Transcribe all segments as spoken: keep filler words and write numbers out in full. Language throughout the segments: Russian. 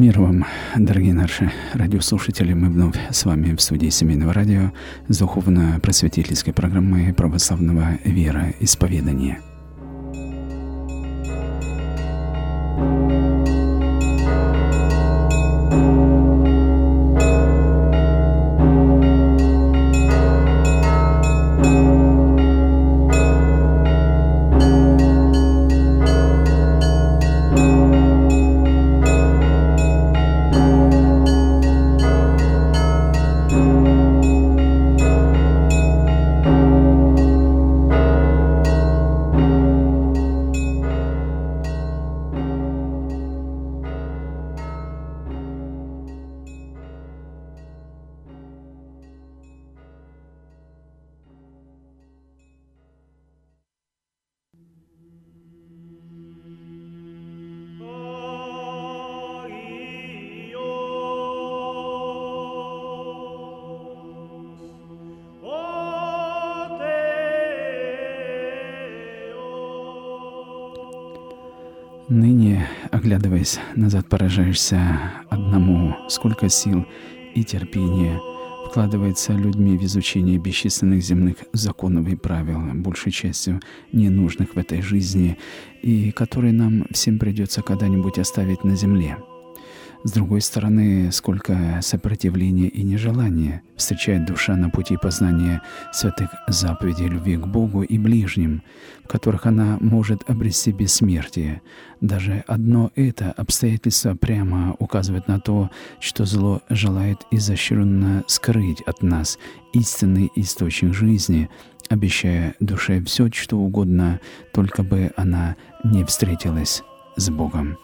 Мир вам, дорогие наши радиослушатели. Мы вновь с вами в студии Семейного радио с духовно-просветительской программой православного вероисповедания. Ныне, оглядываясь назад, поражаешься одному, сколько сил и терпения вкладывается людьми в изучение бесчисленных земных законов и правил, большей частью ненужных в этой жизни, и которые нам всем придется когда-нибудь оставить на земле. С другой стороны, сколько сопротивления и нежелания встречает душа на пути познания святых заповедей любви к Богу и ближним, в которых она может обрести бессмертие. Даже одно это обстоятельство прямо указывает на то, что зло желает изощренно скрыть от нас истинный источник жизни, обещая душе все, что угодно, только бы она не встретилась с Богом.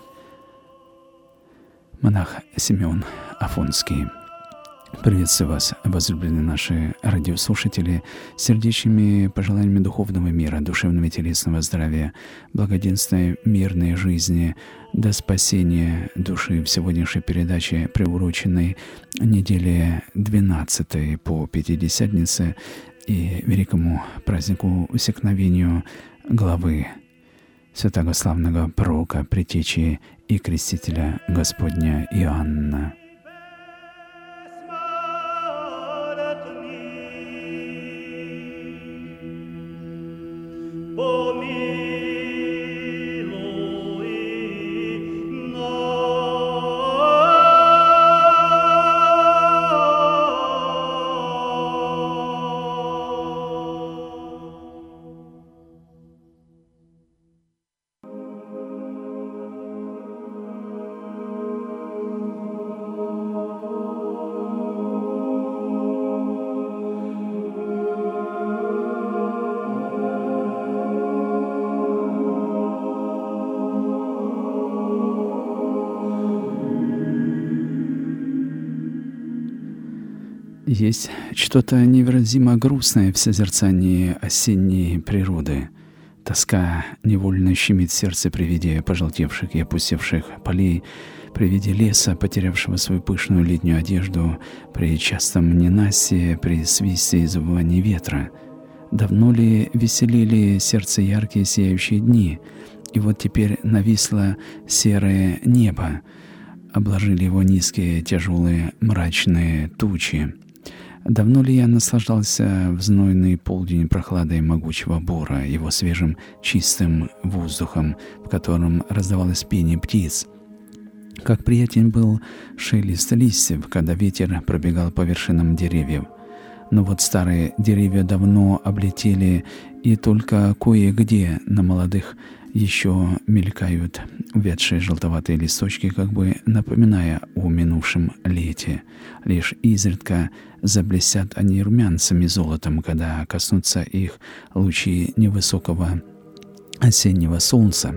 Монах Симеон Афонский. Приветствую вас, возлюбленные наши радиослушатели, сердечными пожеланиями духовного мира, душевного и телесного здравия, благоденствия, мирной жизни, до спасения души в сегодняшней передаче, приуроченной неделе двенадцатой по Пятидесятнице и великому празднику усекновению главы святого славного пророка, предтечи и крестителя Господня Иоанна. Есть что-то невыразимо грустное в созерцании осенней природы. Тоска невольно щемит сердце при виде пожелтевших и опустевших полей, при виде леса, потерявшего свою пышную летнюю одежду, при частом ненастье, при свисте и завывании ветра. Давно ли веселили сердце яркие сияющие дни, и вот теперь нависло серое небо, обложили его низкие, тяжелые, мрачные тучи. Давно ли я наслаждался в знойный полдень прохладой могучего бора, его свежим чистым воздухом, в котором раздавалось пение птиц? Как приятен был шелест листьев, когда ветер пробегал по вершинам деревьев. Но вот старые деревья давно облетели, и только кое-где на молодых еще мелькают увядшие желтоватые листочки, как бы напоминая о минувшем лете. Лишь изредка заблестят они румянцами золотом, когда коснутся их лучи невысокого осеннего солнца.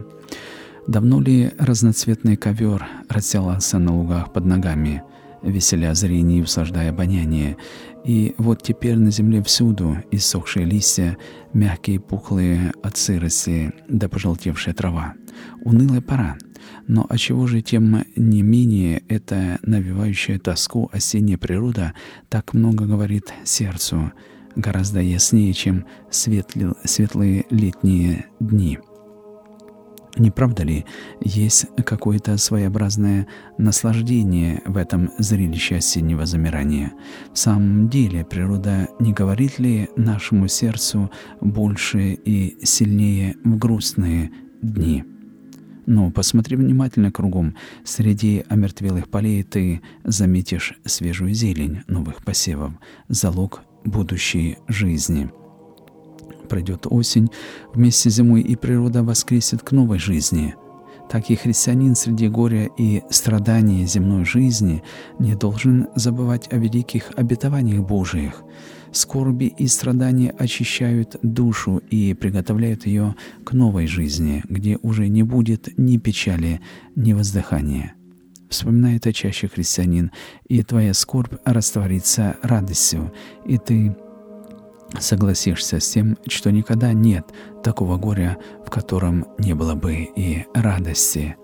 Давно ли разноцветный ковер расстилался на лугах под ногами, веселя зрение и услаждая обоняние? И вот теперь на земле всюду иссохшие листья, мягкие, пухлые от сырости, да пожелтевшая трава. Унылая пора. Но отчего же тем не менее эта навевающая тоску осенняя природа так много говорит сердцу, гораздо яснее, чем светлые, светлые летние дни? Не правда ли, есть какое-то своеобразное наслаждение в этом зрелище осеннего замирания? В самом деле, природа не говорит ли нашему сердцу больше и сильнее в грустные дни? Но посмотри внимательно кругом. Среди омертвелых полей ты заметишь свежую зелень новых посевов, залог будущей жизни. Пройдет осень, вместе с зимой и природа воскресит к новой жизни. Так и христианин среди горя и страданий земной жизни не должен забывать о великих обетованиях Божиих. Скорби и страдания очищают душу и приготовляют ее к новой жизни, где уже не будет ни печали, ни воздыхания. Вспоминай это чаще, христианин, и твоя скорбь растворится радостью, и ты согласишься с тем, что никогда нет такого горя, в котором не было бы и радости.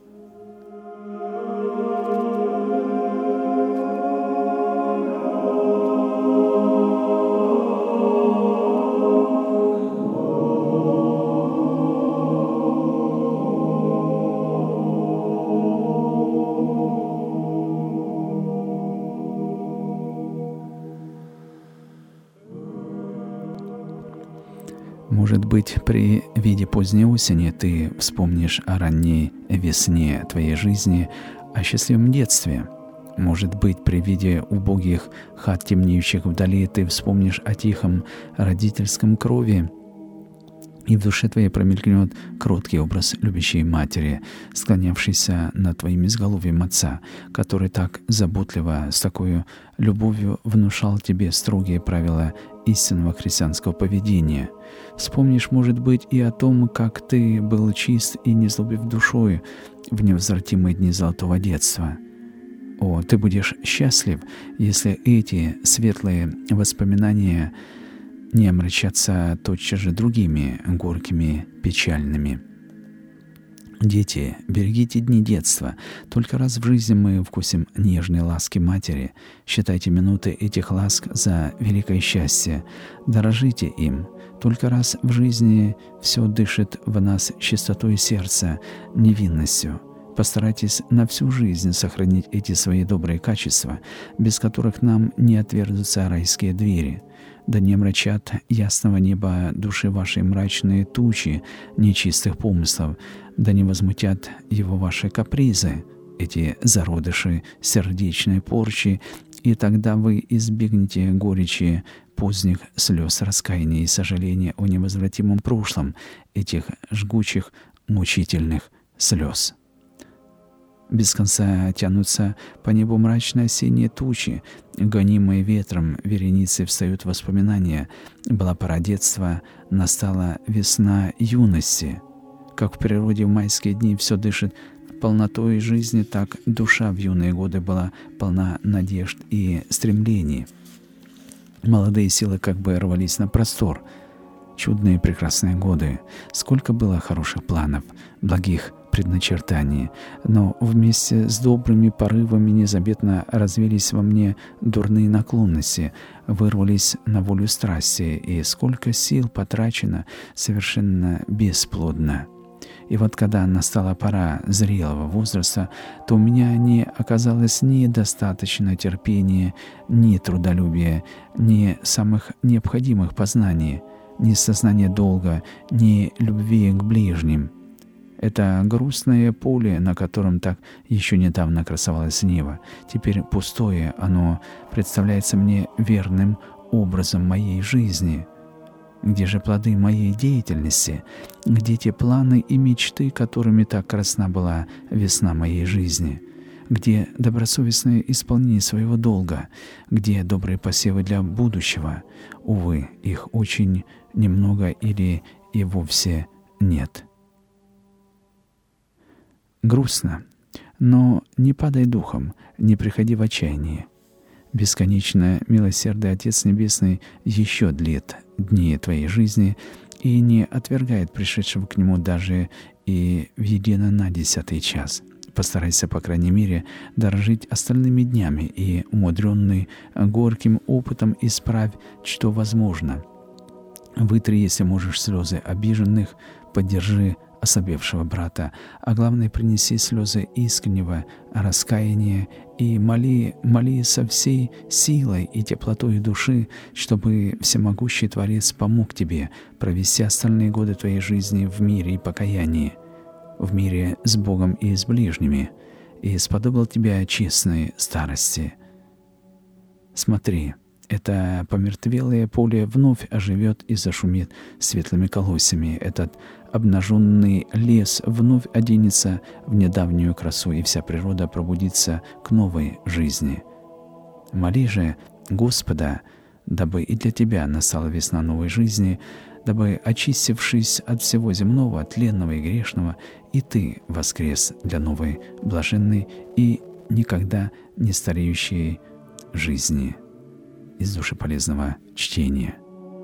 Может быть, при виде поздней осени ты вспомнишь о ранней весне твоей жизни, о счастливом детстве. Может быть, при виде убогих хат, темнеющих вдали, ты вспомнишь о тихом родительском крови, и в душе твоей промелькнет кроткий образ любящей матери, склонявшейся над твоим изголовьем отца, который так заботливо, с такой любовью внушал тебе строгие правила истинного христианского поведения. Вспомнишь, может быть, и о том, как ты был чист и незлобив душой в невозвратимые дни золотого детства. О, ты будешь счастлив, если эти светлые воспоминания не омрачаться тотчас же другими горькими, печальными. Дети, берегите дни детства. Только раз в жизни мы вкусим нежной ласки матери. Считайте минуты этих ласк за великое счастье. Дорожите им. Только раз в жизни все дышит в нас чистотой сердца, невинностью. Постарайтесь на всю жизнь сохранить эти свои добрые качества, без которых нам не отверзутся райские двери. Да не омрачат ясного неба души вашей мрачные тучи нечистых помыслов, да не возмутят его ваши капризы, эти зародыши сердечной порчи, и тогда вы избегнете горечи поздних слез раскаяния и сожаления о невозвратимом прошлом, этих жгучих, мучительных слез. Без конца тянутся по небу мрачные осенние тучи, гонимые ветром вереницы встают воспоминания. Была пора детства, настала весна юности. Как в природе в майские дни все дышит полнотой жизни, так душа в юные годы была полна надежд и стремлений. Молодые силы как бы рвались на простор. Чудные прекрасные годы. Сколько было хороших планов, благих предначертаний, но вместе с добрыми порывами незаметно развились во мне дурные наклонности, вырвались на волю страсти, и сколько сил потрачено совершенно бесплодно. И вот когда настала пора зрелого возраста, то у меня не оказалось ни достаточно терпения, ни трудолюбия, ни самых необходимых познаний, ни сознания долга, ни любви к ближним. Это грустное поле, на котором так еще недавно красовалось небо. Теперь пустое, оно представляется мне верным образом моей жизни. Где же плоды моей деятельности? Где те планы и мечты, которыми так красна была весна моей жизни? Где добросовестное исполнение своего долга? Где добрые посевы для будущего? Увы, их очень немного или и вовсе нет. Грустно, но не падай духом, не приходи в отчаяние. Бесконечно милосердный Отец Небесный еще длит дни твоей жизни и не отвергает пришедшего к Нему даже и в едино на десятый час. Постарайся, по крайней мере, дорожить остальными днями и, умудренный горьким опытом, исправь, что возможно. Вытри, если можешь, слезы обиженных, поддержи ослабевшего брата, а главное, принеси слезы искреннего раскаяния и моли, моли со всей силой и теплотой души, чтобы всемогущий Творец помог тебе провести остальные годы твоей жизни в мире и покаянии, в мире с Богом и с ближними, и сподобил тебя честной старости. Смотри, это помертвелое поле вновь оживет и зашумит светлыми колосьями. Этот обнаженный лес вновь оденется в недавнюю красу, и вся природа пробудится к новой жизни. Моли же Господа, дабы и для тебя настала весна новой жизни, дабы, очистившись от всего земного, тленного и грешного, и ты воскрес для новой, блаженной и никогда не стареющей жизни. Из душеполезного чтения.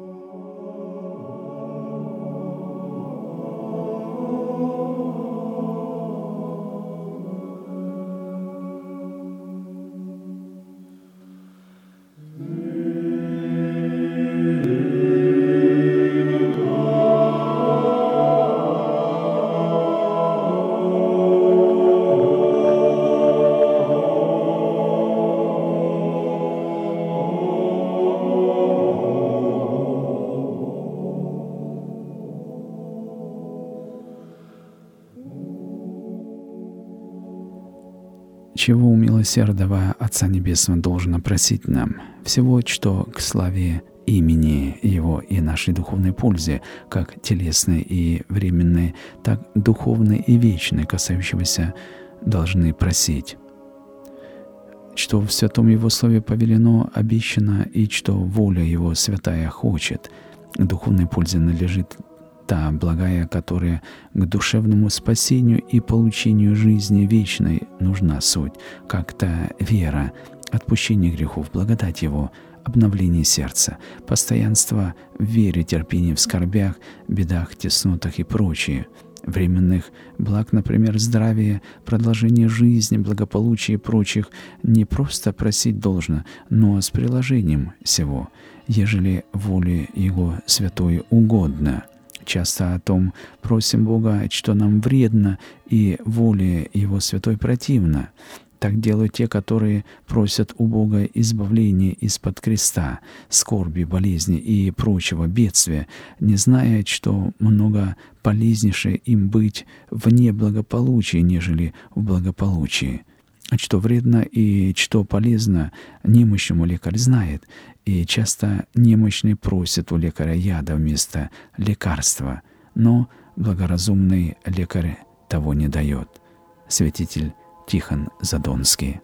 Чего у милосердного Отца Небесного должно просить нам? Всего, что к славе имени Его и нашей духовной пользе, как телесной и временной, так духовной и вечной, касающегося, должны просить. Что в святом Его Слове повелено, обещано, и что воля Его святая хочет. К духовной пользе належит та благая, которая к душевному спасению и получению жизни вечной нужна суть, как та вера, отпущение грехов, благодать Его, обновление сердца, постоянство в вере, терпение в скорбях, бедах, теснотах и прочее. Временных благ, например, здравия, продолжение жизни, благополучия и прочих, не просто просить должно, но с приложением всего, ежели воле Его святой угодно. Часто о том просим Бога, что нам вредно, и воле Его святой противно. Так делают те, которые просят у Бога избавления из-под креста, скорби, болезни и прочего бедствия, не зная, что много полезнейше им быть в неблагополучии, нежели в благополучии. Что вредно и что полезно, немощному лекарь знает, и часто немощный просит у лекаря яда вместо лекарства, но благоразумный лекарь того не дает. Святитель Тихон Задонский.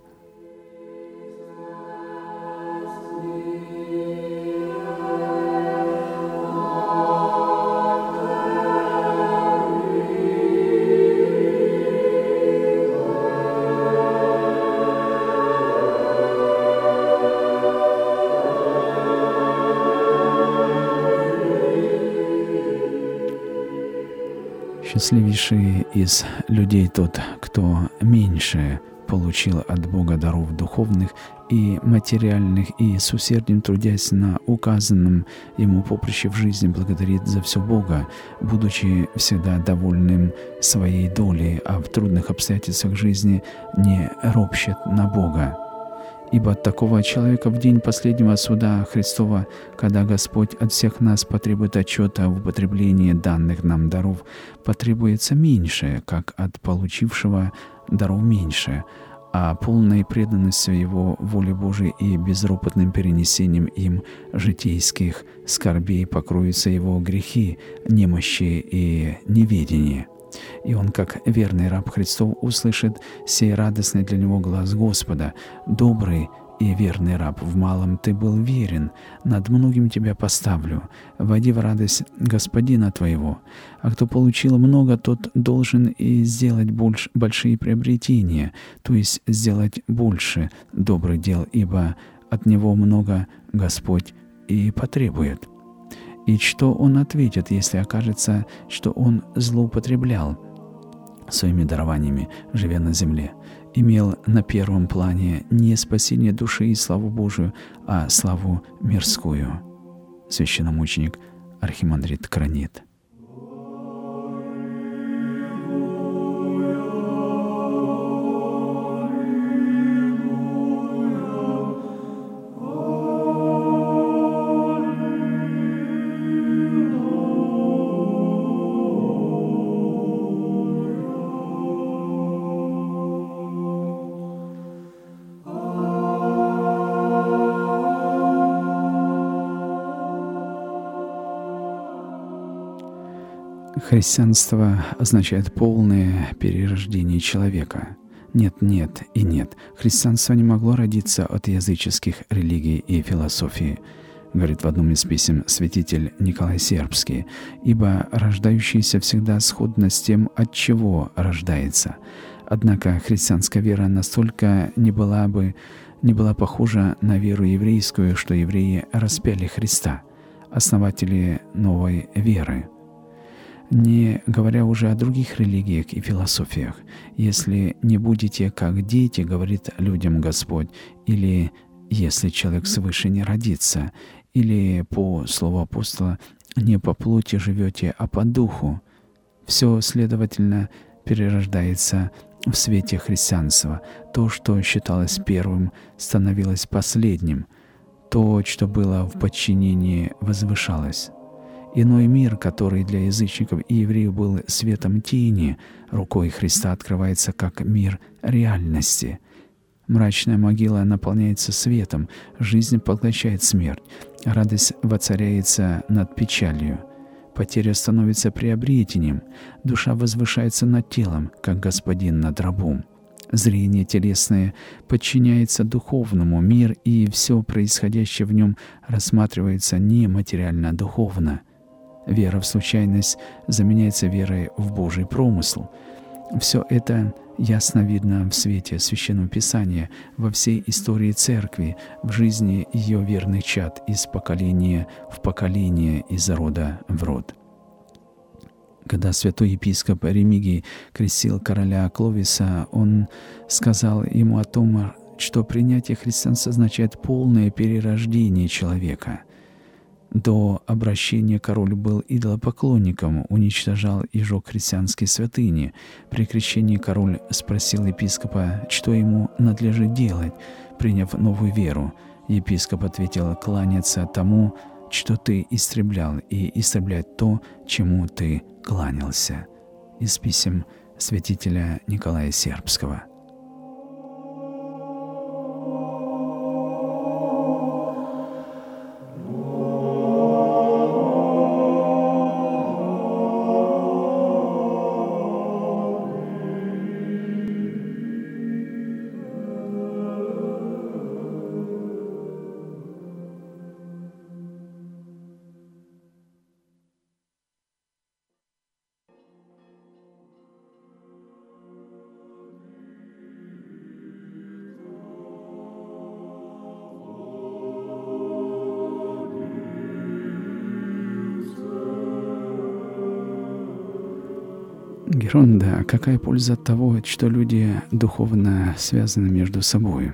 Счастливейший из людей тот, кто меньше получил от Бога даров духовных и материальных, и с усердием трудясь на указанном ему поприще в жизни благодарит за все Бога, будучи всегда довольным своей долей, а в трудных обстоятельствах жизни не ропщет на Бога. Ибо от такого человека в день последнего суда Христова, когда Господь от всех нас потребует отчета в употреблении данных нам даров, потребуется меньше, как от получившего даров меньше, а полной преданностью Его воле Божией и безропотным перенесением им житейских скорбей покроются Его грехи, немощи и неведение. И он, как верный раб Христов, услышит сей радостный для него глаз Господа: «Добрый и верный раб, в малом ты был верен, над многим тебя поставлю, войди в радость Господина твоего. А кто получил много, тот должен и сделать больше, большие приобретения, то есть сделать больше добрых дел, ибо от него много Господь и потребует». И что он ответит, если окажется, что он злоупотреблял своими дарованиями, живя на земле, имел на первом плане не спасение души и славу Божию, а славу мирскую? Священномученик архимандрит Кранит. Христианство означает полное перерождение человека. Нет, нет и нет. Христианство не могло родиться от языческих религий и философии, говорит в одном из писем святитель Николай Сербский, ибо рождающийся всегда сходно с тем, от чего рождается. Однако христианская вера настолько не была бы не была похожа на веру еврейскую, что евреи распяли Христа, основатели новой веры. Не говоря уже о других религиях и философиях. «Если не будете как дети, — говорит людям Господь, — или если человек свыше не родится, или, по слову апостола, не по плоти живете, а по духу». Все, следовательно, перерождается в свете христианства. То, что считалось первым, становилось последним. То, что было в подчинении, возвышалось. Иной мир, который для язычников и евреев был светом тени, рукой Христа открывается как мир реальности. Мрачная могила наполняется светом, жизнь поглощает смерть, радость воцаряется над печалью, потеря становится приобретением, душа возвышается над телом, как господин над рабом. Зрение телесное подчиняется духовному, мир и все происходящее в нем рассматривается не материально-духовно. Вера в случайность заменяется верой в Божий промысл. Все это ясно видно в свете Священного Писания, во всей истории Церкви, в жизни ее верных чад из поколения в поколение, из рода в род. Когда святой епископ Ремигий крестил короля Кловиса, он сказал ему о том, что принятие христианства означает полное перерождение человека. До обращения король был идолопоклонником, уничтожал и жег христианские святыни. При крещении король спросил епископа, что ему надлежит делать, приняв новую веру. Епископ ответил: кланяться тому, что ты истреблял, и истреблять то, чему ты кланялся. Из писем святителя Николая Сербского. Геронда, какая польза от того, что люди духовно связаны между собой?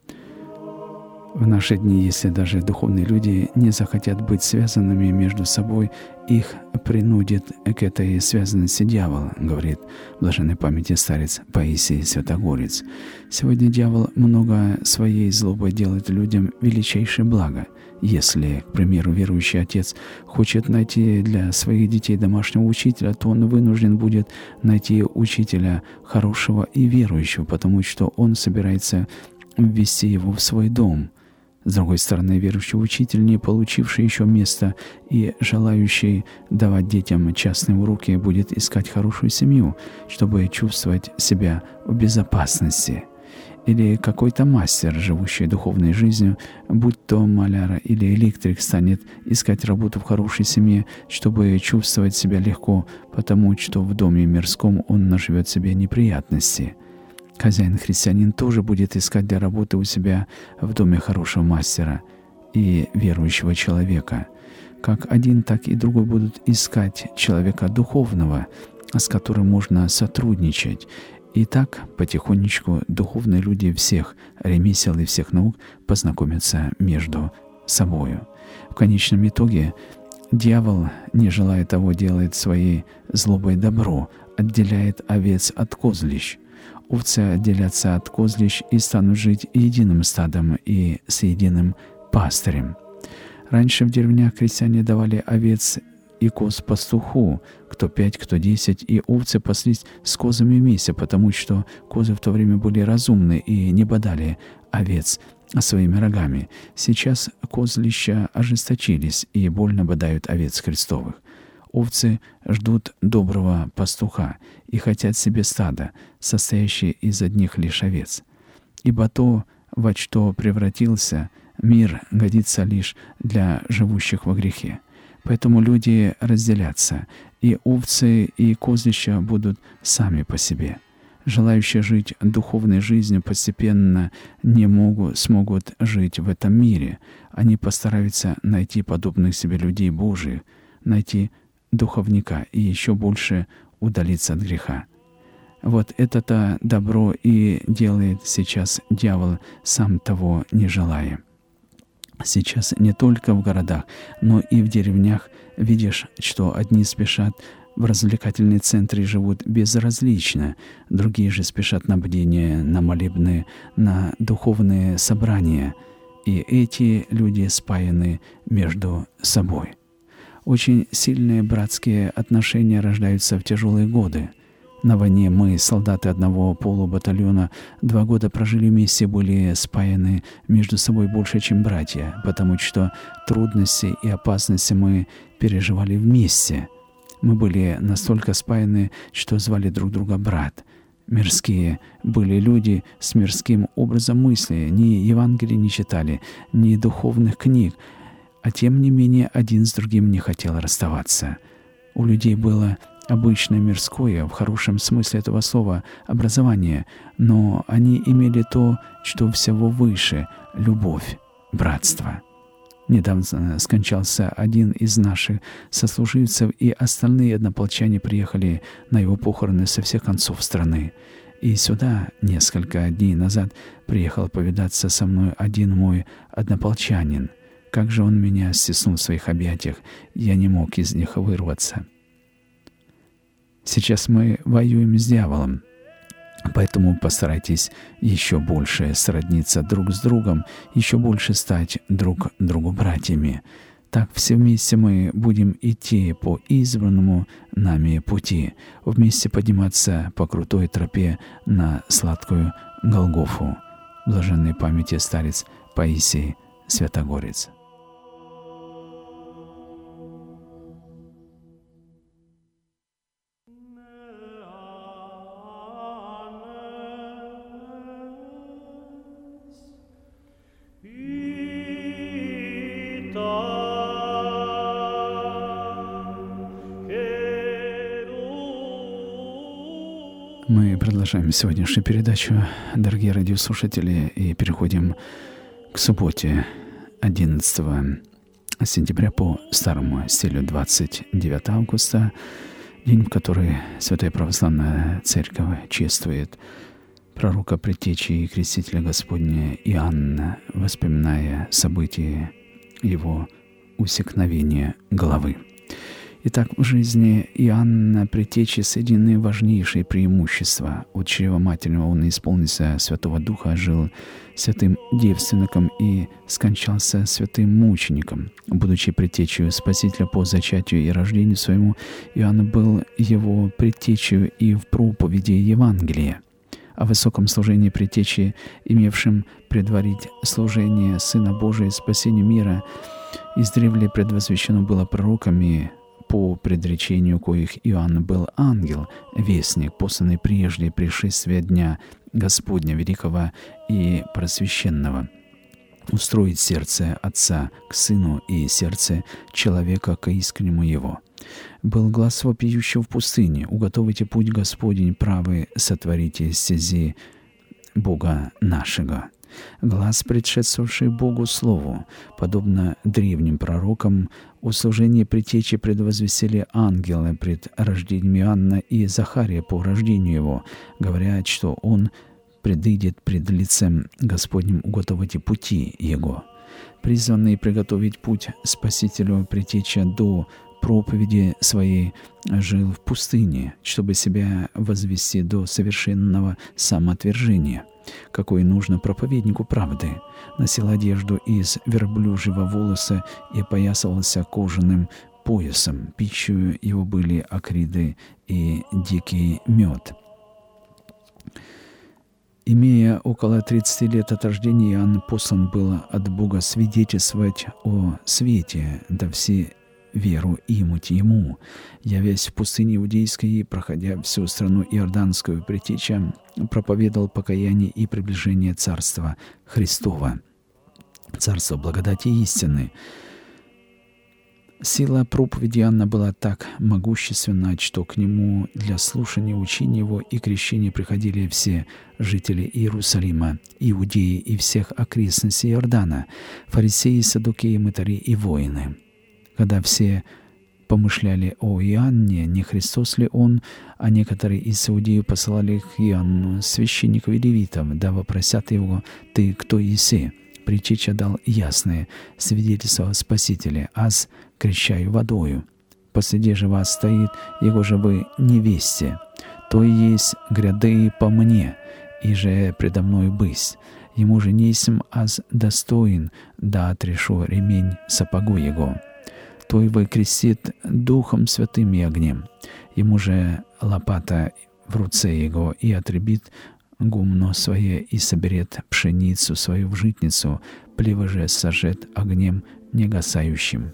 В наши дни, если даже духовные люди не захотят быть связанными между собой, их принудит к этой связанности дьявол, говорит в блаженной памяти старец Паисий Святогорец. Сегодня дьявол много своей злобой делает людям величайшее благо. Если, к примеру, верующий отец хочет найти для своих детей домашнего учителя, то он вынужден будет найти учителя хорошего и верующего, потому что он собирается ввести его в свой дом. С другой стороны, верующий учитель, не получивший еще места и желающий давать детям частные уроки, будет искать хорошую семью, чтобы чувствовать себя в безопасности. Или какой-то мастер, живущий духовной жизнью, будь то маляр или электрик, станет искать работу в хорошей семье, чтобы чувствовать себя легко, потому что в доме мирском он наживет себе неприятности. Хозяин-христианин тоже будет искать для работы у себя в доме хорошего мастера и верующего человека. Как один, так и другой будут искать человека духовного, с которым можно сотрудничать. И так потихонечку духовные люди всех ремесел и всех наук познакомятся между собою. В конечном итоге дьявол, не желая того, делает своей злобой добро, отделяет овец от козлищ. Овцы отделятся от козлищ и станут жить единым стадом и с единым пастырем. Раньше в деревнях крестьяне давали овец и коз пастуху, кто пять, кто десять, и овцы паслись с козами вместе, потому что козы в то время были разумны и не бодали овец своими рогами. Сейчас козлища ожесточились и больно бодают овец Христовых. Овцы ждут доброго пастуха и хотят себе стада, состоящее из одних лишь овец. Ибо то, во что превратился мир, годится лишь для живущих во грехе. Поэтому люди разделятся, и овцы, и козлища будут сами по себе. Желающие жить духовной жизнью постепенно не могут, смогут жить в этом мире. Они постараются найти подобных себе людей Божиих, найти духовника и еще больше удалиться от греха. Вот это-то добро и делает сейчас дьявол, сам того не желая. Сейчас не только в городах, но и в деревнях видишь, что одни спешат в развлекательные центры и живут безразлично, другие же спешат на бдение, на молебны, на духовные собрания, и эти люди спаяны между собой. Очень сильные братские отношения рождаются в тяжелые годы. На войне мы, солдаты одного полубатальона, два года прожили вместе, были спаяны между собой больше, чем братья, потому что трудности и опасности мы переживали вместе. Мы были настолько спаяны, что звали друг друга брат. Мирские были люди с мирским образом мысли, ни Евангелия не читали, ни духовных книг, а тем не менее один с другим не хотел расставаться. У людей было обычное мирское, в хорошем смысле этого слова, образование, но они имели то, что всего выше — любовь, братство. Недавно скончался один из наших сослуживцев, и остальные однополчане приехали на его похороны со всех концов страны. И сюда несколько дней назад приехал повидаться со мной один мой однополчанин. Как же он меня стиснул в своих объятиях, я не мог из них вырваться. Сейчас мы воюем с дьяволом, поэтому постарайтесь еще больше сродниться друг с другом, еще больше стать друг другу братьями. Так все вместе мы будем идти по избранному нами пути, вместе подниматься по крутой тропе на сладкую Голгофу. Блаженной памяти старец Паисий Святогорец. Мы продолжаем сегодняшнюю передачу, дорогие радиослушатели, и переходим к субботе, одиннадцатого сентября по старому стилю, двадцать девятого августа, день, в который Святая Православная Церковь чествует пророка Предтечи и Крестителя Господня Иоанна, воспоминая события его усекновения головы. Итак, в жизни Иоанна Предтечи соединены важнейшие преимущества. От чрева материного он исполнился Святого Духа, жил святым девственником и скончался святым мучеником. Будучи предтечью Спасителя по зачатию и рождению своему, Иоанн был его предтечью и в проповеди Евангелия. О высоком служении предтечи, имевшем предварить служение Сына Божия и спасению мира, издревле предвозвещено было пророками, по предречению коих Иоанн был ангел, вестник, посланный прежде пришествия дня Господня великого и просвященного, устроить сердце Отца к Сыну и сердце человека к искреннему Его. Был глас вопиющего в пустыне: «Уготовите путь Господень, правый сотворите стези Бога нашего». Глас, предшествовавший Богу Слову, подобно древним пророкам, о служении предтечи предвозвестили ангелы пред рождением Иоанна и Захария по рождению его, говоря, что он предыдет пред лицем Господним уготовить пути его. Призванный приготовить путь Спасителю предтеча до проповеди своей жил в пустыне, чтобы себя возвести до совершенного самоотвержения, какой нужно проповеднику правды. Носил одежду из верблюжьего волоса и опоясывался кожаным поясом. Пищей его были акриды и дикий мед. Имея около тридцати лет от рождения, Иоанн послан был от Бога свидетельствовать о свете, да все веру имуть ему. Явясь в пустыне Иудейской и проходя всю страну Иорданскую, Предтеча проповедовал покаяние и приближение Царства Христова, Царства благодати и истины. Сила проповеди Иоанна была так могущественна, что к нему для слушания учения его и крещения приходили все жители Иерусалима, Иудеи и всех окрестностей Иордана, фарисеи, саддукеи, мытари и воины. Когда все помышляли о Иоанне, не Христос ли он, а некоторые из иудеев посылали к Иоанну священников и левитов, да вопросят его: «Ты кто еси?» Предтеча дал ясное свидетельство о Спасителе: «Аз крещаю водою, посреди же вас стоит, его же вы не весте, то и есть гряды по мне, и же предо мною бысть, ему же несем аз достоин, да отрешу ремень сапогу его, то и вы крестит Духом Святым и огнем, ему же лопата в руце его, и отребит гумно свое, и соберет пшеницу свою в житницу, плевы же сожжет огнем негасающим».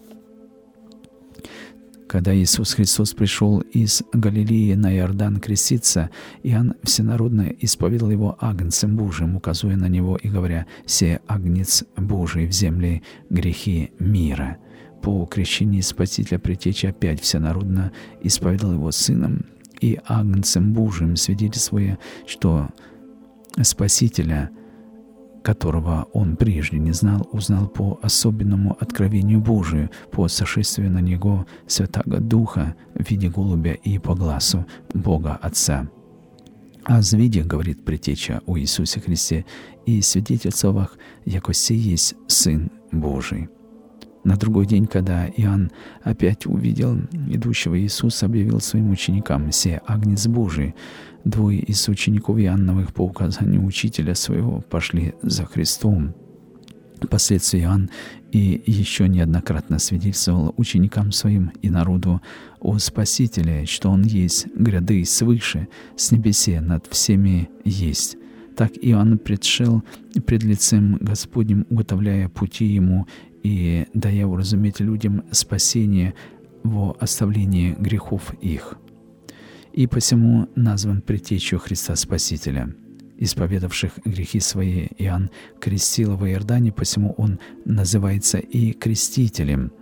Когда Иисус Христос пришел из Галилеи на Иордан креститься, Иоанн всенародно исповедал его агнцем Божиим, указывая на него и говоря: «Се агнец Божий в земле грехи мира». По крещении Спасителя Предтеча опять всенародно исповедал его сыном и агнцем Божиим, свидетельствуя, что Спасителя, которого он прежде не знал, узнал по особенному откровению Божию, по сошествию на него Святаго Духа в виде голубя и по гласу Бога Отца. «А звидя, — говорит Предтеча о Иисусе Христе, — и свидетельствовах, яко сей есть Сын Божий». На другой день, когда Иоанн опять увидел идущего Иисуса, объявил своим ученикам: «Се агнец Божий». Двое из учеников Иоанновых по указанию учителя своего пошли за Христом. Впоследствии Иоанн и еще неоднократно свидетельствовал ученикам своим и народу о Спасителе, что Он есть гряды свыше, с небесе над всеми есть. Так Иоанн предшел пред лицем Господним, уготовляя пути Ему и дая уразуметь людям спасение во оставлении грехов их. И посему назван Предтечью Христа Спасителя. Исповедавших грехи свои Иоанн крестил во Иордане, посему он называется и крестителем.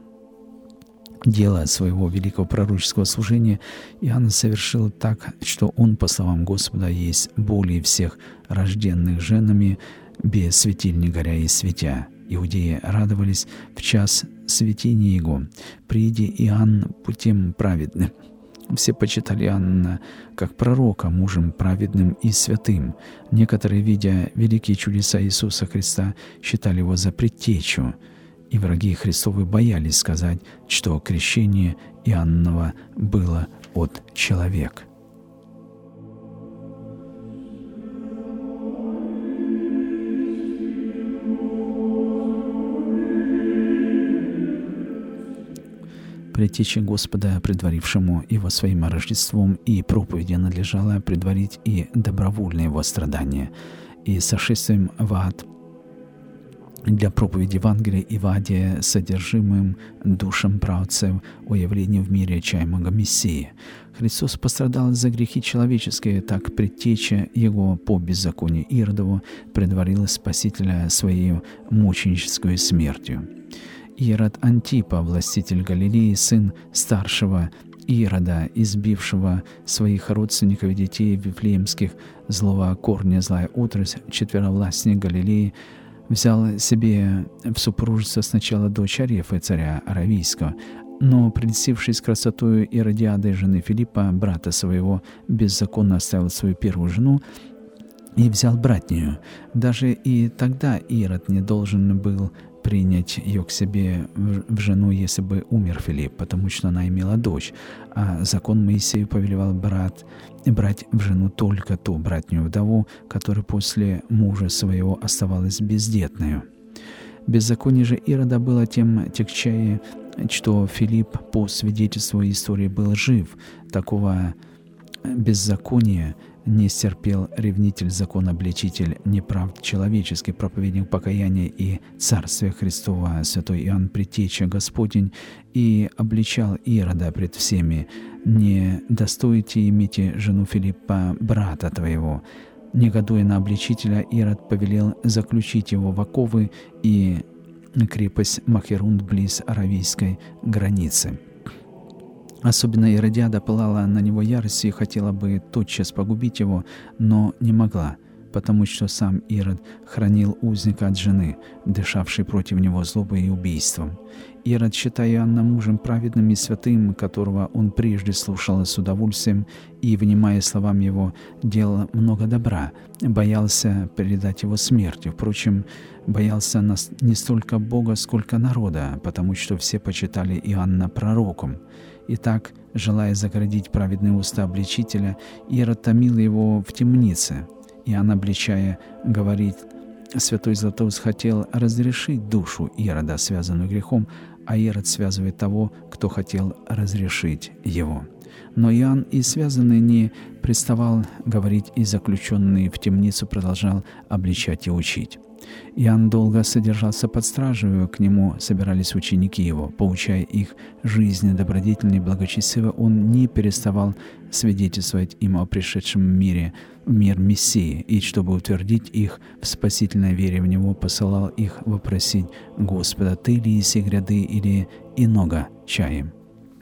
Дело своего великого пророческого служения Иоанн совершил так, что он, по словам Господа, есть более всех рожденных женами, без светильни горя и светя. Иудеи радовались в час светения его. Приди Иоанн путем праведным. Все почитали Иоанна как пророка, мужем праведным и святым. Некоторые, видя великие чудеса Иисуса Христа, считали его за предтечу, и враги Христовы боялись сказать, что крещение Иоаннова было от человека. Предтече Господа, предварившему его своим Рождеством и проповеди, надлежало предварить и добровольное его страдание, и сошествием в ад для проповеди Евангелия и в аде содержимым душам правцев о явлении в мире чаемого Мессии. Христос пострадал за грехи человеческие, так предтеча его по беззаконию Иродову предварила Спасителя своей мученической смертью. Ирод Антипа, властитель Галилеи, сын старшего Ирода, избившего своих родственников и детей вифлеемских, злого корня, злая отрасль, четверовластник Галилеи, взял себе в супружество сначала дочь Арефы, царя Аравийского, но, прельстившись красотою Иродиады, жены Филиппа, брата своего, беззаконно оставил свою первую жену и взял братнюю. Даже и тогда Ирод не должен был принять ее к себе в жену, если бы умер Филипп, потому что она имела дочь, а закон Моисею повелевал брат, брать в жену только ту братнюю вдову, которая после мужа своего оставалась бездетною. Беззаконие же Ирода было тем тягчае, что Филипп, по свидетельству истории, был жив. Такого беззакония не стерпел ревнитель, закон-обличитель неправд человеческий, проповедник покаяния и Царствия Христова, святой Иоанн Предтеча Господень, и обличал Ирода пред всеми: «Не достоите имейте жену Филиппа, брата твоего». Негодуя на обличителя, Ирод повелел заключить его в оковы и крепость Махерунд близ аравийской границы. Особенно Иродиада пылала на него яростью и хотела бы тотчас погубить его, но не могла, потому что сам Ирод хранил узника от жены, дышавшей против него злобой и убийством. Ирод, считая Иоанна мужем праведным и святым, которого он прежде слушал с удовольствием и, внимая словам его, делал много добра, боялся предать его смерти. Впрочем, боялся нас не столько Бога, сколько народа, потому что все почитали Иоанна пророком. Итак, желая заградить праведные уста обличителя, Ирод томил его в темнице. Иоанн, обличая, говорит: «Святой Златоуст хотел разрешить душу Ирода, связанную грехом, а Ирод связывает того, кто хотел разрешить его». Но Иоанн и связанный не приставал говорить, и заключенный в темницу продолжал обличать и учить. Иоанн долго содержался под стражей, к нему собирались ученики его. Поучая их жизни добродетельной и благочестивой, он не переставал свидетельствовать им о пришедшем мире, в мир Мессии, и, чтобы утвердить их в спасительной вере в Него, посылал их вопросить: «Господа, Ты ли из гряды, или иного чаем?»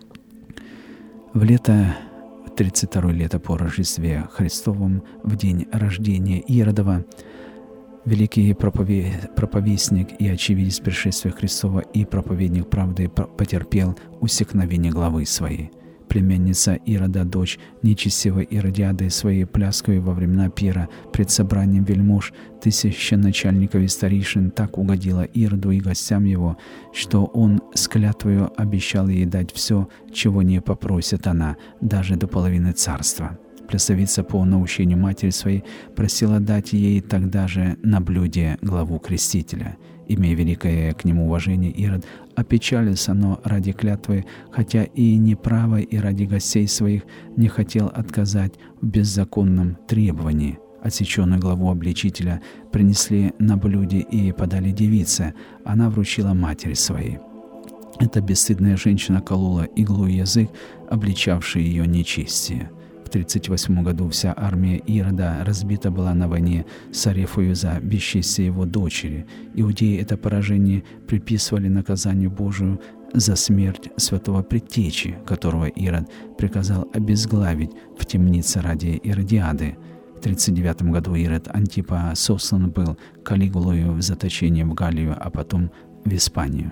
В лето, тридцать второе лето по Рождестве Христовом, в день рождения Иродова, великий проповестник и очевидец пришествия Христова и проповедник правды потерпел усекновение главы своей. Племянница Ирода, дочь нечестивой Иродиады, своей пляской во времена пира пред собранием вельмож, тысяченачальников и старейшин, так угодила Ироду и гостям его, что он с клятвою обещал ей дать все, чего не попросит она, даже до половины царства. Плясовица по наущению матери своей просила дать ей тогда же на блюде главу крестителя. Имея великое к нему уважение, Ирод опечалился, но ради клятвы, хотя и неправо, и ради гостей своих, не хотел отказать в беззаконном требовании. Отсеченную главу обличителя принесли на блюде и подали девице. Она вручила матери своей. Эта бесстыдная женщина колола иглу язык, обличавший ее нечестие. В тридцать восьмом году вся армия Ирода разбита была на войне с Арефою за бесчестие его дочери. Иудеи это поражение приписывали наказанию Божию за смерть святого Предтечи, которого Ирод приказал обезглавить в темнице ради Иродиады. В тридцать девятом году Ирод Антипа сослан был Калигулою в заточение в Галлию, а потом в Испанию.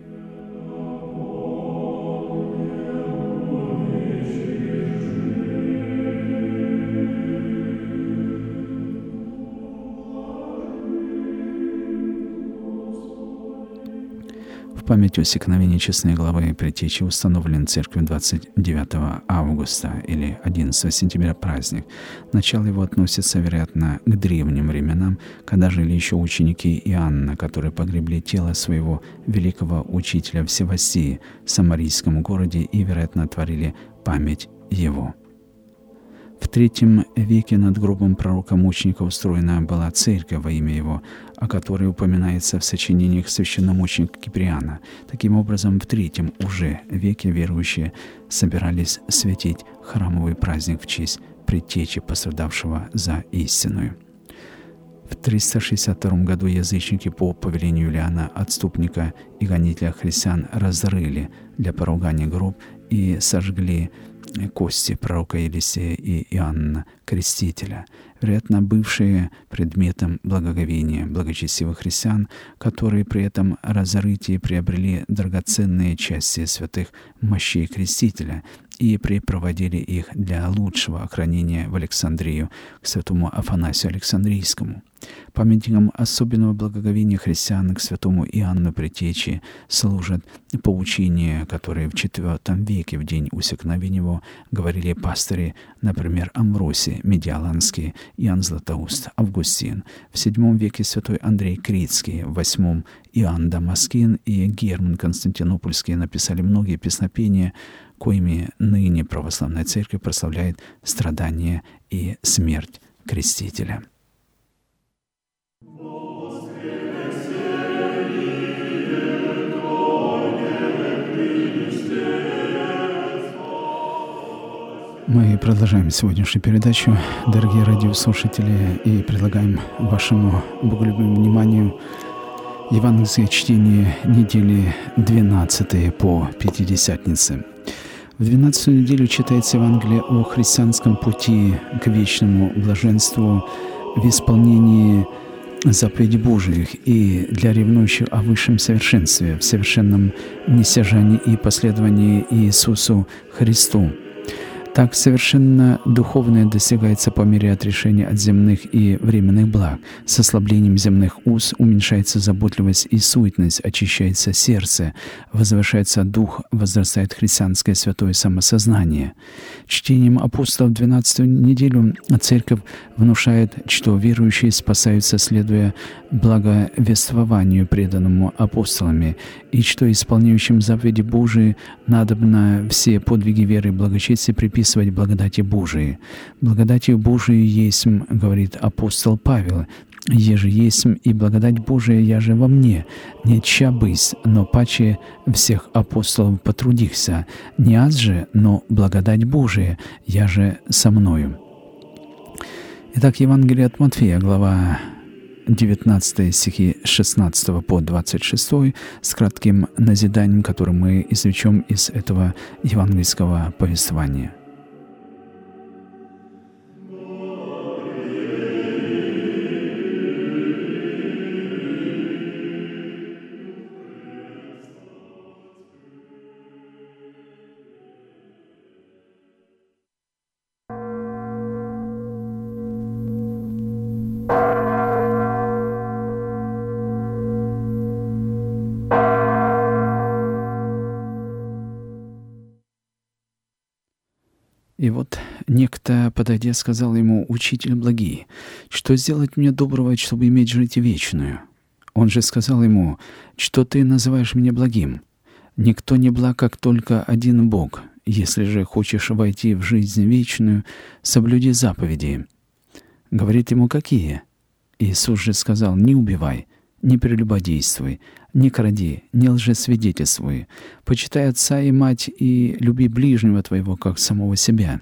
В память усекновения честной главы Предтечи установлен церковью двадцать девятого августа или одиннадцатого сентября праздник. Начало его относится, вероятно, к древним временам, когда жили еще ученики Иоанна, которые погребли тело своего великого учителя в Севастии, самарийском городе, и, вероятно, творили память его. В третьем веке над гробом пророка-мученика устроена была церковь во имя его, о которой упоминается в сочинениях священномученика Киприана. Таким образом, в третьем уже веке верующие собирались святить храмовый праздник в честь Предтечи, пострадавшего за истинную. В триста шестьдесят втором году язычники по повелению Юлиана, отступника и гонителя христиан, разрыли для поругания гроб и сожгли кости пророка Елисея и Иоанна Крестителя, вероятно, бывшие предметом благоговения благочестивых христиан, которые при этом разрытии приобрели драгоценные части святых мощей Крестителя и припроводили их для лучшего охранения в Александрию к святому Афанасию Александрийскому. Памятником особенного благоговения христиан к святому Иоанну Предтечи служат поучения, которые в четвёртом веке в день усекновения его говорили пастыри, например, Амвросий Медиаланский, Иоанн Златоуст, Августин. В седьмом веке святой Андрей Критский, в восьмом Иоанн Дамаскин и Герман Константинопольский написали многие песнопения, коими ныне православная церковь прославляет страдания и смерть Крестителя. Мы продолжаем сегодняшнюю передачу, дорогие радиослушатели, и предлагаем вашему боголюбивому вниманию евангельское чтение недели двенадцатой по Пятидесятнице. В двенадцатую неделю читается Евангелие о христианском пути к вечному блаженству в исполнении заповедей Божиих и для ревнующих о высшем совершенстве, в совершенном несяжании и последовании Иисусу Христу. Так совершенно духовное достигается по мере отрешения от земных и временных благ. С ослаблением земных уз уменьшается заботливость и суетность, очищается сердце, возвышается дух, возрастает христианское святое самосознание. Чтением апостолов двенадцатую неделю Церковь внушает, что верующие спасаются, следуя благовествованию, преданному апостолами, и что исполняющим заповеди Божии надобно все подвиги веры и благочестия приписывать благодати Божией. Благодатью Божией есть, говорит апостол Павел, «Еже есть и благодать Божия, яже во мне, не ча бысь, но паче всех апостолов потрудихся, не аз же, но благодать Божия, яже со мною». Итак, Евангелие от Матфея, глава девятнадцатая, стихи с шестнадцатого по двадцать шестой, с кратким назиданием, которое мы извлечем из этого евангельского повествования. И вот некто, подойдя, сказал ему: «Учитель благий, что сделать мне доброго, чтобы иметь жизнь вечную?» Он же сказал ему: «Что ты называешь меня благим? Никто не благ, как только один Бог. Если же хочешь войти в жизнь вечную, соблюди заповеди». Говорит ему: «Какие?» Иисус же сказал: «Не убивай, не прелюбодействуй, не кради, не лжесвидетельствуй, почитай отца и мать и люби ближнего твоего, как самого себя».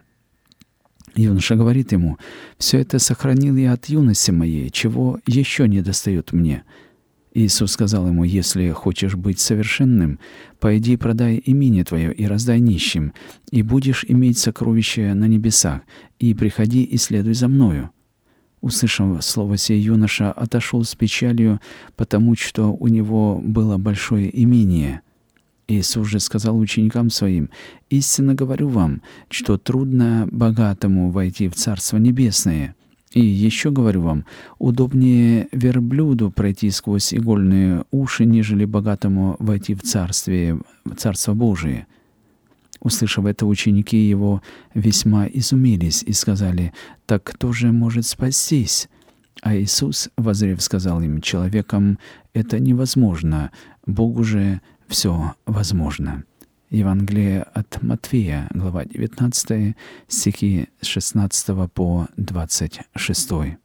Юноша говорит ему: «Все это сохранил я от юности моей, чего еще не достает мне?» Иисус сказал ему: «Если хочешь быть совершенным, пойди продай имение твое и раздай нищим, и будешь иметь сокровища на небесах, и приходи и следуй за мною». Услышав слово сей, юноша отошел с печалью, потому что у него было большое имение. Иисус же сказал ученикам своим: «Истинно говорю вам, что трудно богатому войти в Царство Небесное. И еще говорю вам, удобнее верблюду пройти сквозь игольные уши, нежели богатому войти в Царствие, в Царство Божие». Услышав это, ученики его весьма изумились и сказали: «Так кто же может спастись?» А Иисус, воззрев, сказал им: «Человеком это невозможно, Богу же все возможно». Евангелие от Матфея, глава девятнадцатая, стихи с шестнадцатого по двадцать шестой.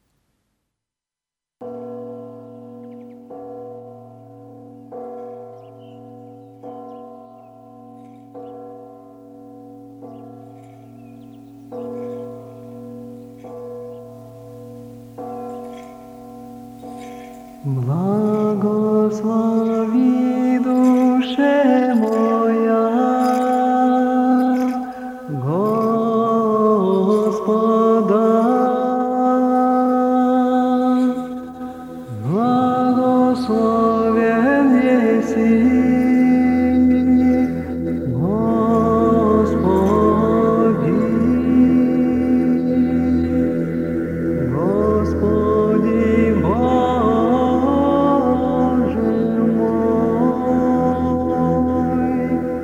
Благослови, душе моя, Господа, благословен еси, Господи, Господи Боже мой,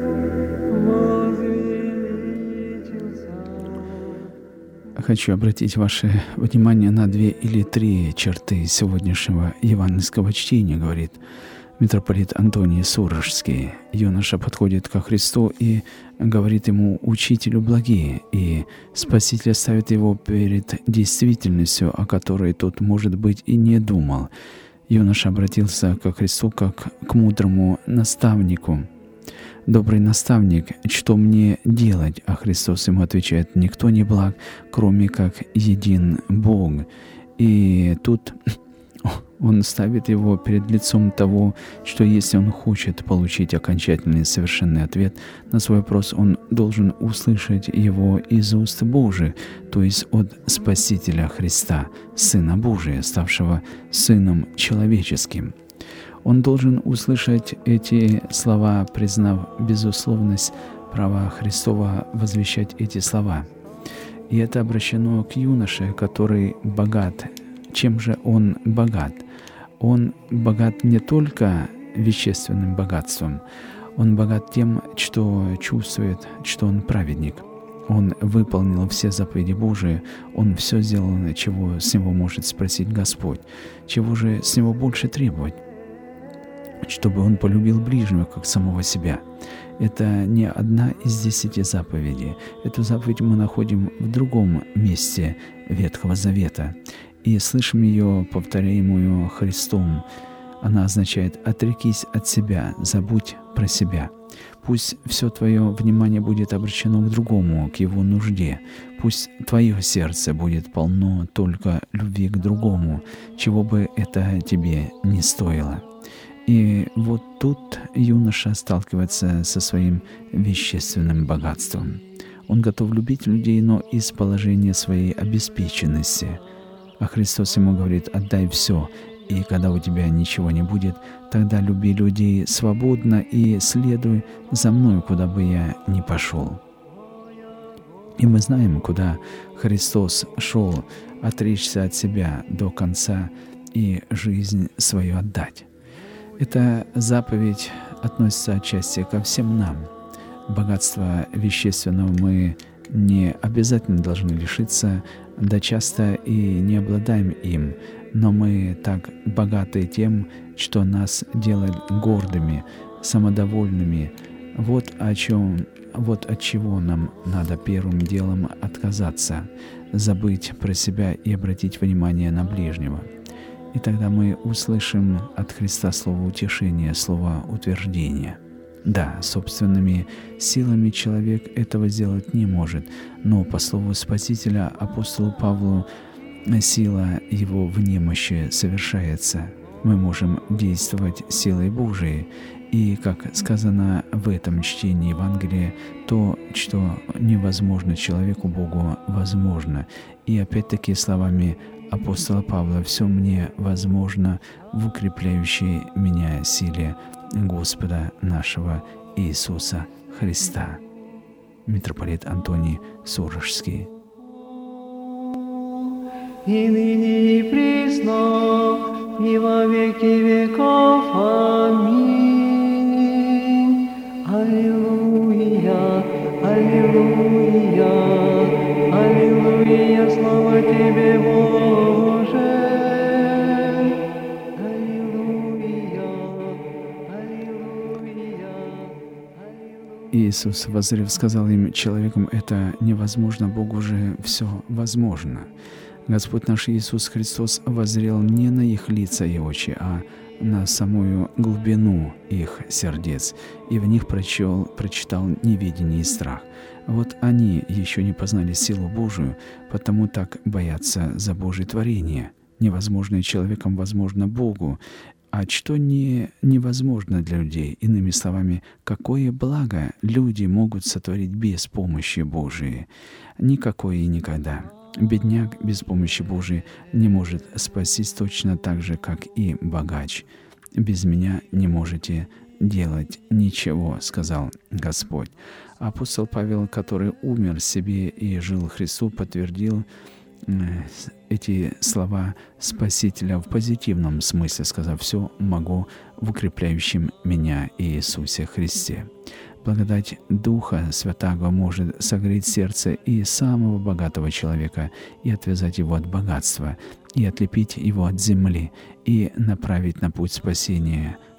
возвеличился. Хочу обратить ваше внимание на две или три черты сегодняшнего евангельского чтения. Говорит: Митрополит Антоний Сурожский. Юноша подходит ко Христу и говорит ему: «Учителю благие», и Спаситель ставит его перед действительностью, о которой тот, может быть, и не думал. Юноша обратился ко Христу как к мудрому наставнику. «Добрый наставник, что мне делать?» А Христос ему отвечает: «Никто не благ, кроме как един Бог». И тут он ставит его перед лицом того, что если он хочет получить окончательный совершенный ответ на свой вопрос, он должен услышать его из уст Божьих, то есть от Спасителя Христа, Сына Божия, ставшего Сыном Человеческим. Он должен услышать эти слова, признав безусловность права Христова возвещать эти слова. И это обращено к юноше, который богат. Чем же он богат? Он богат не только вещественным богатством, он богат тем, что чувствует, что он праведник. Он выполнил все заповеди Божии, он все сделал, чего с него может спросить Господь. Чего же с него больше требовать? Чтобы он полюбил ближнего, как самого себя. Это не одна из десяти заповедей. Эту заповедь мы находим в другом месте Ветхого Завета. И слышим ее, повторяемую Христом. Она означает: «Отрекись от себя, забудь про себя». Пусть все твое внимание будет обращено к другому, к его нужде. Пусть твое сердце будет полно только любви к другому, чего бы это тебе не стоило. И вот тут юноша сталкивается со своим вещественным богатством. Он готов любить людей, но из положения своей обеспеченности. А Христос ему говорит: «Отдай все, и когда у тебя ничего не будет, тогда люби людей свободно и следуй за мной, куда бы я ни пошел». И мы знаем, куда Христос шел: отречься от себя до конца и жизнь свою отдать. Эта заповедь относится отчасти ко всем нам. Богатства вещественного мы не обязательно должны лишиться, да часто и не обладаем им, но мы так богаты тем, что нас делает гордыми, самодовольными. Вот о чем, вот от чего нам надо первым делом отказаться, забыть про себя и обратить внимание на ближнего. И тогда мы услышим от Христа слово утешения, слово утверждения. Да, собственными силами человек этого сделать не может, но по слову Спасителя апостолу Павлу сила его в немощи совершается. Мы можем действовать силой Божией, и, как сказано в этом чтении Евангелия, то, что невозможно человеку, Богу возможно. И опять-таки словами апостола Павла: «Все мне возможно в укрепляющей меня силе Господа нашего Иисуса Христа». Митрополит Антоний Сурожский. И ныне и присно, и во веки веков. Аминь. Аллилуйя, аллилуйя, аллилуйя, слава Тебе, Боже. Аллилуйя, аллилуйя, аллилуйя. Иисус, воззрев, сказал им: «Человеком это невозможно, Богу же все возможно». Господь наш Иисус Христос воззрел не на их лица и очи, а на самую глубину их сердец, и в них прочел, прочитал неведение и страх. Вот они еще не познали силу Божию, потому так боятся за Божие творение. Невозможное человеком возможно Богу, а что не невозможно для людей? Иными словами, какое благо люди могут сотворить без помощи Божией? Никакое и никогда. Бедняк без помощи Божией не может спастись точно так же, как и богач. «Без меня не можете делать ничего», — сказал Господь. Апостол Павел, который умер себе и жил Христу, подтвердил эти слова Спасителя в позитивном смысле, сказав: «Все могу в укрепляющем меня Иисусе Христе». Благодать Духа Святаго может согреть сердце и самого богатого человека, и отвязать его от богатства, и отлепить его от земли, и направить на путь спасения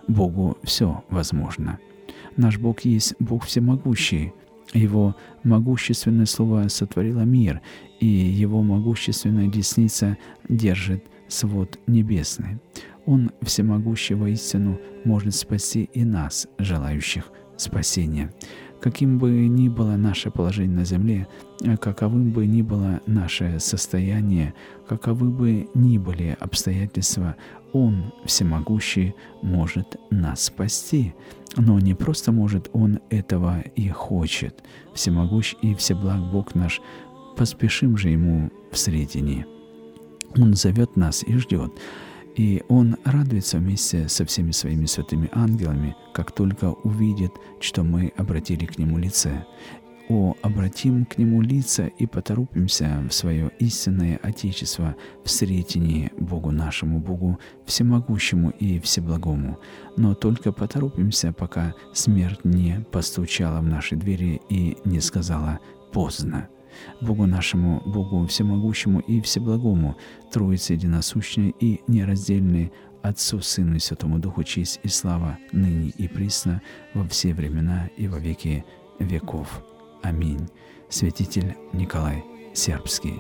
Богу все возможно. Наш Бог есть Бог всемогущий. Его могущественное слово сотворило мир, и Его могущественная десница держит свод небесный. Он всемогущий воистину может спасти и нас, желающих спасения. Каким бы ни было наше положение на земле, каковым бы ни было наше состояние, каковы бы ни были обстоятельства, Он, всемогущий, может нас спасти. Но не просто может, Он этого и хочет. Всемогущ и всеблаг Бог наш, поспешим же Ему в средине. Он зовет нас и ждет. И Он радуется вместе со всеми своими святыми ангелами, как только увидит, что мы обратили к Нему лице. О, обратим к Нему лица и поторопимся в свое истинное Отечество в сретении Богу нашему, Богу всемогущему и всеблагому. Но только поторопимся, пока смерть не постучала в наши двери и не сказала «поздно». Богу нашему, Богу всемогущему и всеблагому, Троице единосущной и нераздельной, Отцу, Сыну и Святому Духу, честь и слава ныне и присно во все времена и во веки веков. Аминь. Святитель Николай Сербский.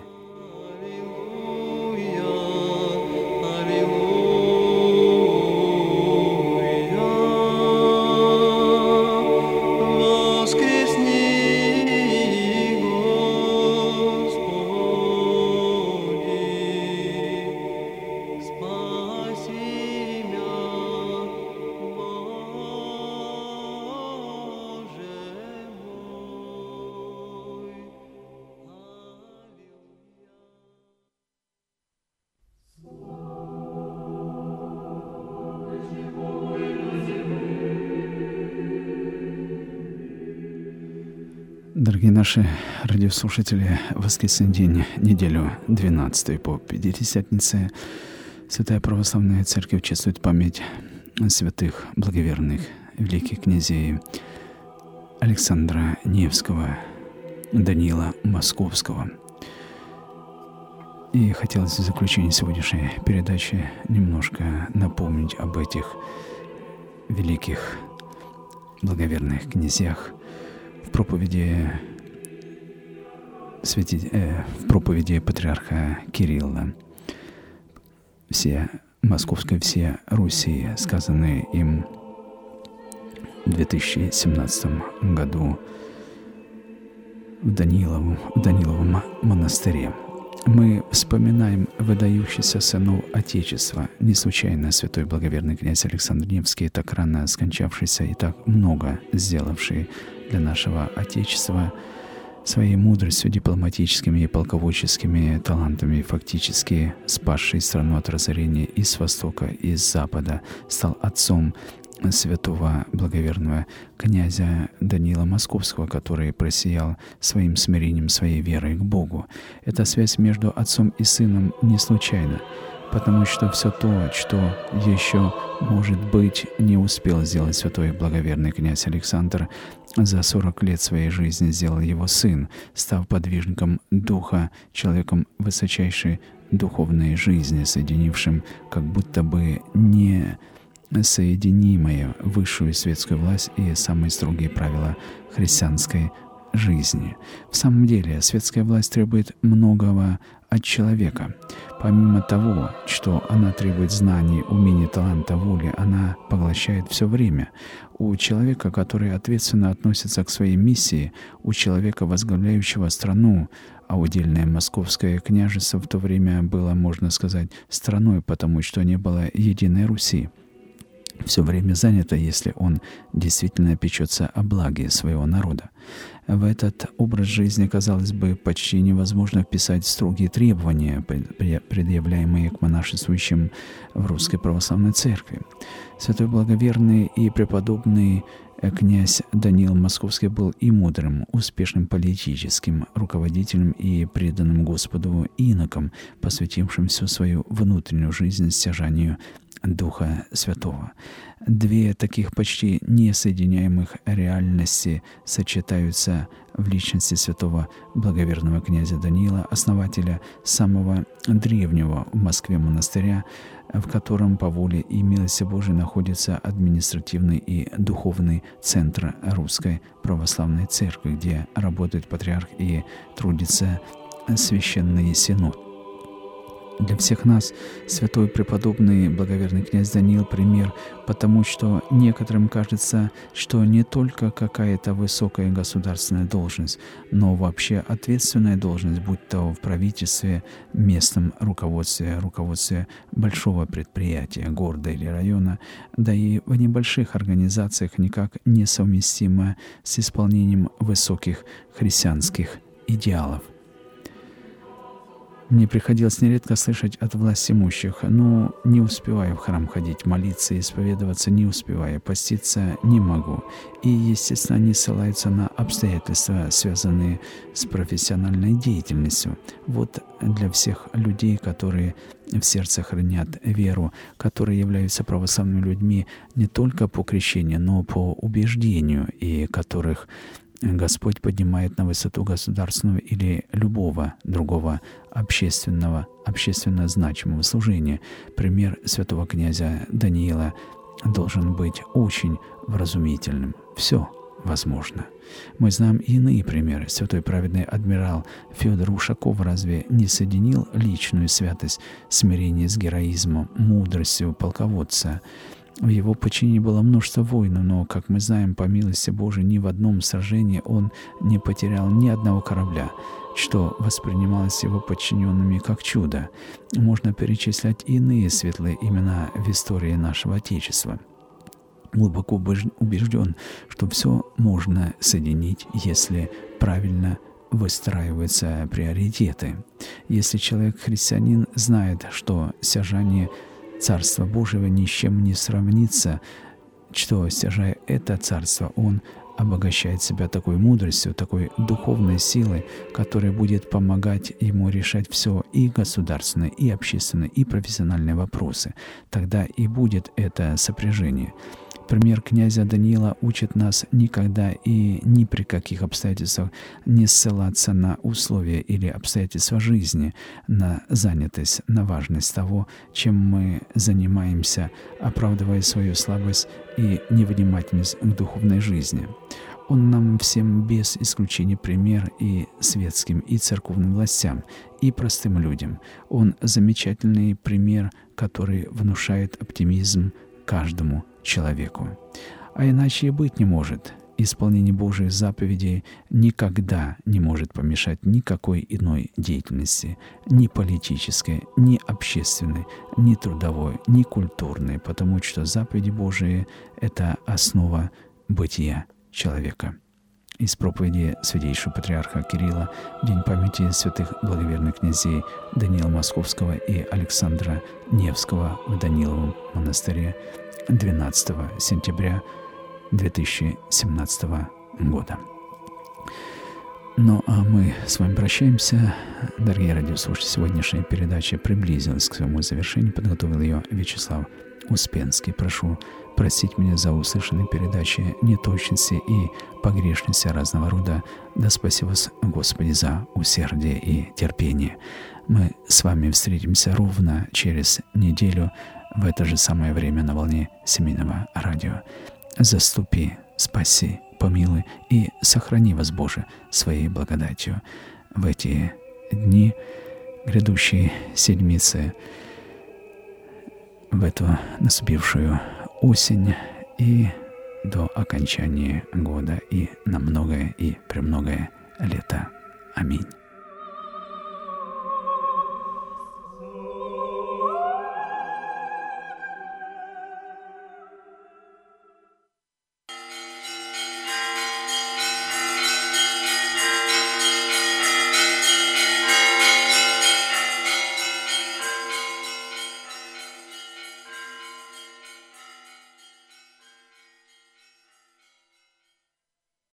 Дорогие наши радиослушатели, воскресный день, неделю двенадцатую по Пятидесятнице, Святая Православная Церковь чествует память святых благоверных великих князей Александра Невского, Даниила Московского. И хотелось в заключении сегодняшней передачи немножко напомнить об этих великих благоверных князьях. В проповеди, святи, э, в проповеди патриарха Кирилла все Московской, все Руси, сказанные им в две тысячи семнадцатом году в Даниловом, в Даниловом монастыре. Мы вспоминаем выдающихся сынов Отечества. Не случайно святой благоверный князь Александр Невский, так рано скончавшийся и так много сделавший для нашего Отечества, своей мудростью, дипломатическими и полководческими талантами, фактически спасший страну от разорения и с востока, и с запада, стал отцом святого благоверного князя Даниила Московского, который просиял своим смирением, своей верой к Богу. Эта связь между отцом и сыном не случайна, потому что все то, что еще, может быть, не успел сделать святой благоверный князь Александр, за сорок лет своей жизни сделал его сын, став подвижником духа, человеком высочайшей духовной жизни, соединившим как будто бы не соединимая высшую светскую власть и самые строгие правила христианской жизни. В самом деле, светская власть требует многого от человека. Помимо того, что она требует знаний, умений, таланта, воли, она поглощает все время. У человека, который ответственно относится к своей миссии, у человека, возглавляющего страну, а удельное Московское княжество в то время было, можно сказать, страной, потому что не было единой Руси, все время занято, если он действительно печется о благе своего народа. В этот образ жизни, казалось бы, почти невозможно вписать строгие требования, предъявляемые к монашествующим в Русской Православной Церкви. Святой благоверный и преподобный князь Даниил Московский был и мудрым, успешным политическим руководителем и преданным Господу иноком, посвятившим всю свою внутреннюю жизнь стяжанию Духа Святого. Две таких почти несоединяемых реальности сочетаются в личности святого благоверного князя Даниила, основателя самого древнего в Москве монастыря, в котором по воле и милости Божией находится административный и духовный центр Русской Православной Церкви, где работает патриарх и трудится священный синод. Для всех нас святой преподобный благоверный князь Даниил пример, потому что некоторым кажется, что не только какая-то высокая государственная должность, но вообще ответственная должность, будь то в правительстве, местном руководстве, руководстве большого предприятия, города или района, да и в небольших организациях никак не совместима с исполнением высоких христианских идеалов. Мне приходилось нередко слышать от властимущих: «Ну, не успеваю в храм ходить, молиться, исповедоваться не успеваю, поститься не могу». И, естественно, они ссылаются на обстоятельства, связанные с профессиональной деятельностью. Вот для всех людей, которые в сердце хранят веру, которые являются православными людьми не только по крещению, но по убеждению, и которых Господь поднимает на высоту государственного или любого другого общественного, общественно значимого служения. Пример святого князя Даниила должен быть очень вразумительным. Все возможно. Мы знаем и иные примеры. Святой праведный адмирал Федор Ушаков разве не соединил личную святость, смирение с героизмом, мудростью полководца? В его подчинении было множество воинов, но, как мы знаем, по милости Божией, ни в одном сражении он не потерял ни одного корабля, что воспринималось его подчиненными как чудо. Можно перечислять иные светлые имена в истории нашего Отечества. Глубоко убежден, что все можно соединить, если правильно выстраиваются приоритеты. Если человек-христианин знает, что стяжание Царство Божьего ни с чем не сравнится, что, стяжая это Царство, он обогащает себя такой мудростью, такой духовной силой, которая будет помогать ему решать все и государственные, и общественные, и профессиональные вопросы. Тогда и будет это сопряжение. Пример князя Даниила учит нас никогда и ни при каких обстоятельствах не ссылаться на условия или обстоятельства жизни, на занятость, на важность того, чем мы занимаемся, оправдывая свою слабость и невнимательность к духовной жизни. Он нам всем без исключения пример и светским, и церковным властям, и простым людям. Он замечательный пример, который внушает оптимизм каждому человеку. А иначе и быть не может. Исполнение Божьих заповедей никогда не может помешать никакой иной деятельности, ни политической, ни общественной, ни трудовой, ни культурной, потому что заповеди Божии — это основа бытия человека. Из проповеди святейшего патриарха Кирилла в день памяти святых благоверных князей Даниила Московского и Александра Невского в Даниловом монастыре двенадцатого сентября две тысячи семнадцатого года. Ну а мы с вами прощаемся. Дорогие радиослушатели, сегодняшняя передача приблизилась к своему завершению. Подготовил ее Вячеслав Успенский. Прошу простить меня за услышанные передачи неточности и погрешности разного рода. Да спаси вас, Господи, за усердие и терпение. Мы с вами встретимся ровно через неделю в это же самое время на волне семейного радио. Заступи, спаси, помилуй и сохрани вас, Боже, своей благодатью в эти дни грядущей седмицы, в эту наступившую осень и до окончания года и на многое и премногое лето. Аминь.